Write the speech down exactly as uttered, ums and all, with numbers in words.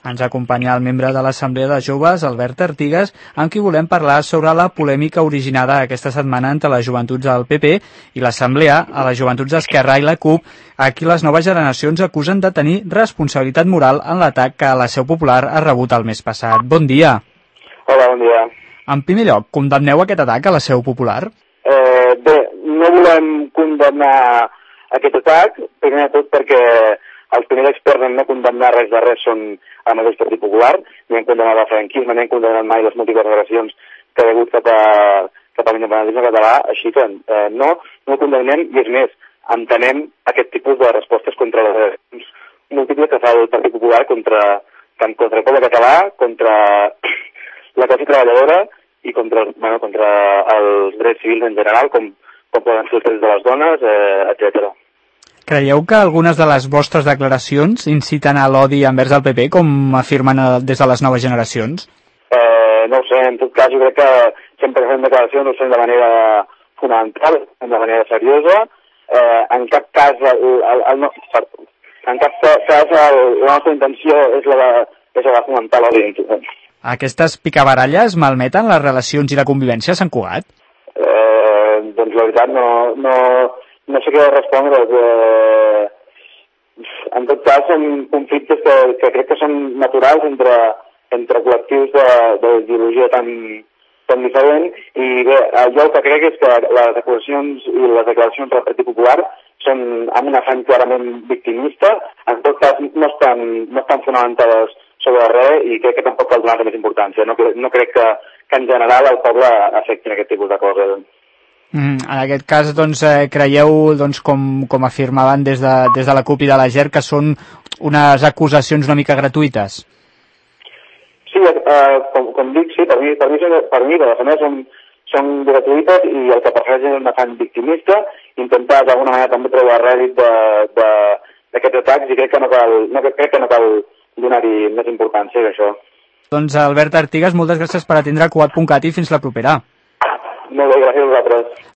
Ens acompanya el membre de l'Assemblea de Joves, Albert Artigas, amb qui volem parlar sobre la polèmica originada aquesta setmana entre les joventuts del P P i l'Assemblea, a les joventuts d'Esquerra i la CUP, a qui les noves generacions acusen de tenir responsabilitat moral en l'atac que la Seu Popular ha rebut el mes passat. Bon dia. Hola, bon dia. En primer lloc, condemneu aquest atac a la Seu Popular? Eh, bé, no volem condemnar aquest atac, primer de tot perquè els primers experts en no condemnar res de res són el mateix Partit Popular, ni han condemnat el franquisme, ni han condemnat mai les múltiples agressions que hi ha hagut cap a, cap a l'independentisme català, així que eh, no, no ho condemnem, i és més, entenem aquest tipus de respostes contra les agressions múltiples que fa el Partit Popular contra, tant contra el poble català, contra la classe treballadora i contra, bueno, contra els drets civils en general, com, com poden ser els drets de les dones, eh, etcètera. Creieu que algunes de les vostres declaracions inciten a l'odi envers el P P, com afirmen des de les noves generacions? Eh, no ho sé, en tot cas jo crec que sempre fem declaracions, ho fem de manera fonamental, de manera seriosa. Eh, en cap cas, el, el, el, el, en cap cas el, la nostra intenció és la de, és la de fomentar l'odi. Aquestes picabaralles malmeten les relacions i la convivència a Sant Cugat? Eh, doncs la veritat no... no No sé què respondre. Eh, en tot cas, són conflictes que, que crec que són naturals entre, entre col·lectius d'ideologia tan, tan diferent, i bé, jo el que crec és que les acusacions i les declaracions del Partit Popular són amb un afany clarament victimista, en tot cas no estan, no estan fonamentades sobre res, i crec que tampoc cal donar-li més importància. No, no crec que, que en general el poble afectin aquest tipus de coses. Mm, en aquest cas, doncs, eh, creieu, doncs, com, com afirmaven des de, des de la CUP i de la G E R, que són unes acusacions una mica gratuïtes? Sí, eh, com, com dic, sí, per mi, per mi, per mi de les maneres són, són gratuïtes, i el que prefereix és un afany victimista, intentar d'alguna manera també treure rèdit d'aquests atacs, i crec que no cal, no, crec que no cal donar-hi més importància que això. Doncs, Albert Artigas, moltes gràcies per atendre Cugat punt cat i fins la propera. Molt bé, gràcies a vosaltres.